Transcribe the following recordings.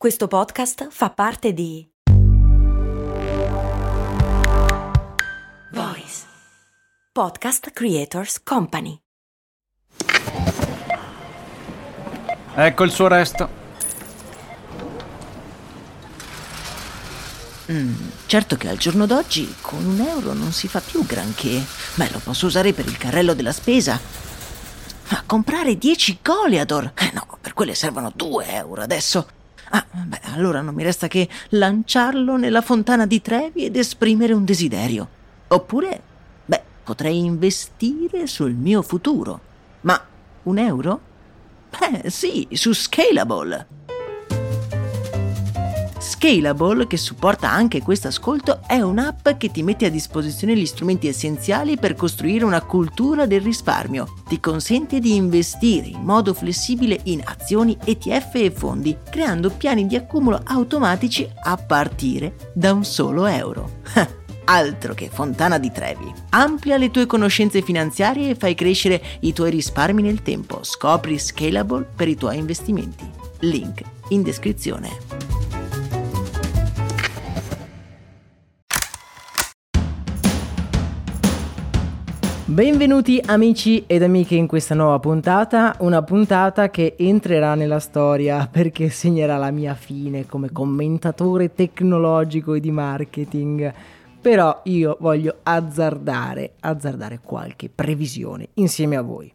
Questo podcast fa parte di Voice Podcast Creators Company. Ecco il suo resto. Certo che al giorno d'oggi con €1 non si fa più granché. Lo posso usare per il carrello della spesa. Ma comprare 10 Goliador? No, per quelle servono €2 adesso. Allora non mi resta che lanciarlo nella fontana di Trevi ed esprimere un desiderio. Oppure, potrei investire sul mio futuro. Ma €1? Sì, su Scalable. Scalable, che supporta anche questo ascolto, è un'app che ti mette a disposizione gli strumenti essenziali per costruire una cultura del risparmio. Ti consente di investire in modo flessibile in azioni, ETF e fondi, creando piani di accumulo automatici a partire da un solo euro. Altro che fontana di Trevi. Amplia le tue conoscenze finanziarie e fai crescere i tuoi risparmi nel tempo. Scopri Scalable per i tuoi investimenti. Link in descrizione. Benvenuti amici ed amiche in questa nuova puntata, una puntata che entrerà nella storia perché segnerà la mia fine come commentatore tecnologico e di marketing. Però io voglio azzardare qualche previsione insieme a voi.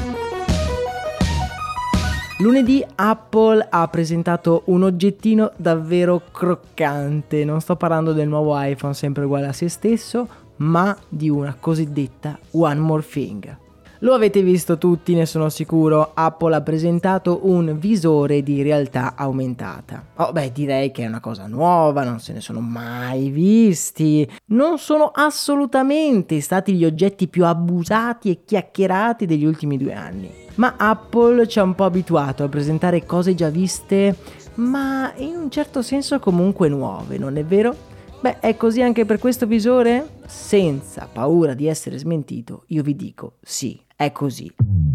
Lunedì Apple ha presentato un oggettino davvero croccante. Non sto parlando del nuovo iPhone sempre uguale a se stesso, ma di una cosiddetta One More Thing. Lo avete visto tutti, ne sono sicuro. Apple ha presentato un visore di realtà aumentata. Direi che è una cosa nuova, non se ne sono mai visti. Non sono assolutamente stati gli oggetti più abusati e chiacchierati degli ultimi 2 anni. Ma Apple ci ha un po' abituato a presentare cose già viste, ma in un certo senso comunque nuove, non è vero? È così anche per questo visore? Senza paura di essere smentito, io vi dico sì, è così.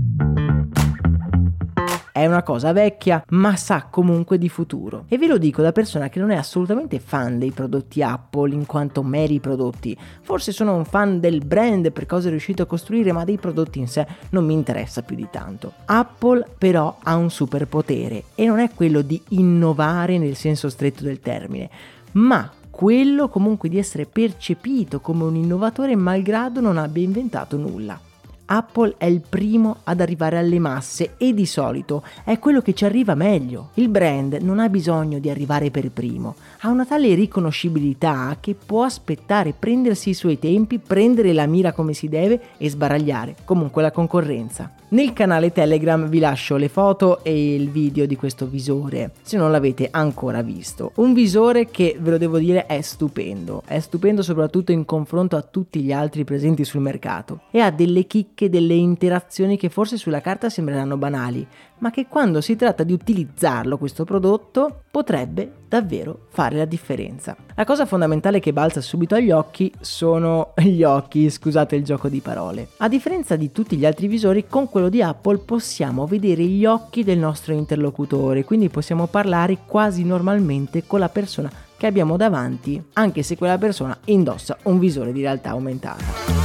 È una cosa vecchia, ma sa comunque di futuro. E ve lo dico da persona che non è assolutamente fan dei prodotti Apple in quanto meri prodotti. Forse sono un fan del brand per cosa è riuscito a costruire, ma dei prodotti in sé non mi interessa più di tanto. Apple però ha un superpotere e non è quello di innovare nel senso stretto del termine, ma quello comunque di essere percepito come un innovatore malgrado non abbia inventato nulla. Apple è il primo ad arrivare alle masse e di solito è quello che ci arriva meglio. Il brand non ha bisogno di arrivare per primo, ha una tale riconoscibilità che può aspettare, prendersi i suoi tempi, prendere la mira come si deve e sbaragliare comunque la concorrenza. Nel canale Telegram vi lascio le foto e il video di questo visore, se non l'avete ancora visto. Un visore che, ve lo devo dire, è stupendo soprattutto in confronto a tutti gli altri presenti sul mercato e ha delle chicche, delle interazioni che forse sulla carta sembreranno banali, ma che quando si tratta di utilizzarlo questo prodotto potrebbe davvero fare la differenza. La cosa fondamentale che balza subito agli occhi sono gli occhi, scusate il gioco di parole. A differenza di tutti gli altri visori, con quello di Apple possiamo vedere gli occhi del nostro interlocutore, quindi possiamo parlare quasi normalmente con la persona che abbiamo davanti, anche se quella persona indossa un visore di realtà aumentata.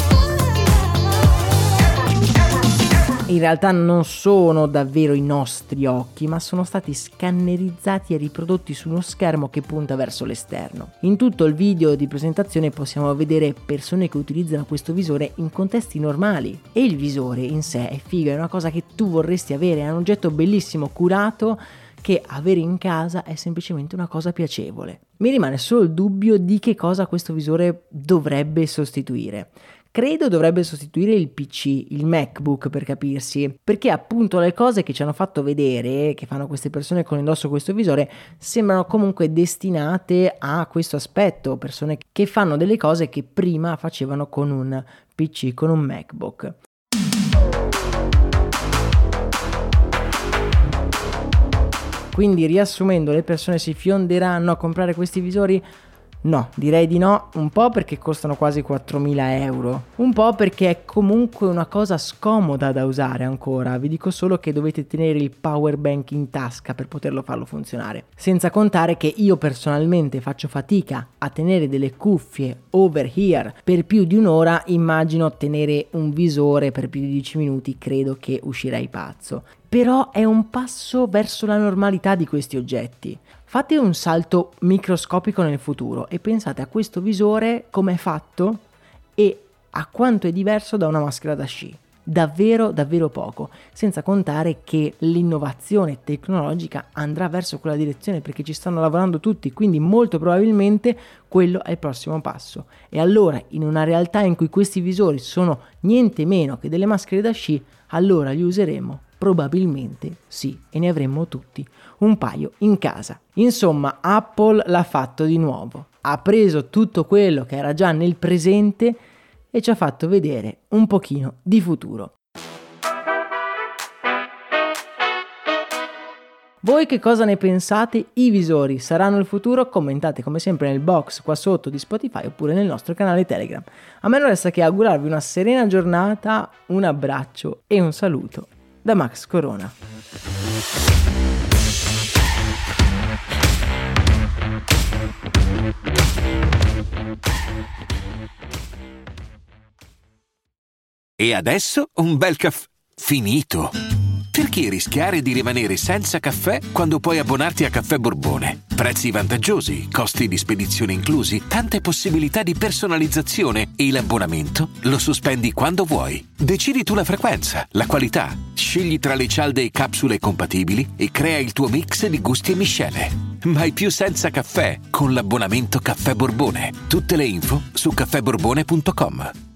In realtà non sono davvero i nostri occhi, ma sono stati scannerizzati e riprodotti su uno schermo che punta verso l'esterno. In tutto il video di presentazione possiamo vedere persone che utilizzano questo visore in contesti normali e il visore in sé è figo, è una cosa che tu vorresti avere, è un oggetto bellissimo, curato, che avere in casa è semplicemente una cosa piacevole. Mi rimane solo il dubbio di che cosa questo visore dovrebbe sostituire. Credo dovrebbe sostituire il PC, il MacBook per capirsi, perché appunto le cose che ci hanno fatto vedere, che fanno queste persone con indosso questo visore, sembrano comunque destinate a questo aspetto, persone che fanno delle cose che prima facevano con un PC, con un MacBook. Quindi riassumendo, le persone si fionderanno a comprare questi visori? No, direi di no, un po' perché costano quasi 4.000 euro, un po' perché è comunque una cosa scomoda da usare ancora, vi dico solo che dovete tenere il power bank in tasca per poterlo farlo funzionare, senza contare che io personalmente faccio fatica a tenere delle cuffie over ear per più di un'ora, immagino tenere un visore per più di 10 minuti, credo che uscirei pazzo. Però è un passo verso la normalità di questi oggetti. Fate un salto microscopico nel futuro e pensate a questo visore come è fatto e a quanto è diverso da una maschera da sci. Davvero poco, senza contare che l'innovazione tecnologica andrà verso quella direzione perché ci stanno lavorando tutti, quindi molto probabilmente quello è il prossimo passo. E allora, in una realtà in cui questi visori sono niente meno che delle maschere da sci, allora li useremo? Probabilmente sì, e ne avremmo tutti un paio in casa. Insomma, Apple l'ha fatto di nuovo. Ha preso tutto quello che era già nel presente e ci ha fatto vedere un pochino di futuro. Voi che cosa ne pensate? I visori saranno il futuro? Commentate come sempre nel box qua sotto di Spotify oppure nel nostro canale Telegram. A me non resta che augurarvi una serena giornata, un abbraccio e un saluto da Max Corona. E adesso un bel caffè finito. Perché rischiare di rimanere senza caffè quando puoi abbonarti a Caffè Borbone? Prezzi vantaggiosi, costi di spedizione inclusi, tante possibilità di personalizzazione e l'abbonamento lo sospendi quando vuoi. Decidi tu la frequenza, la qualità, scegli tra le cialde e capsule compatibili e crea il tuo mix di gusti e miscele. Mai più senza caffè con l'abbonamento Caffè Borbone. Tutte le info su caffèborbone.com.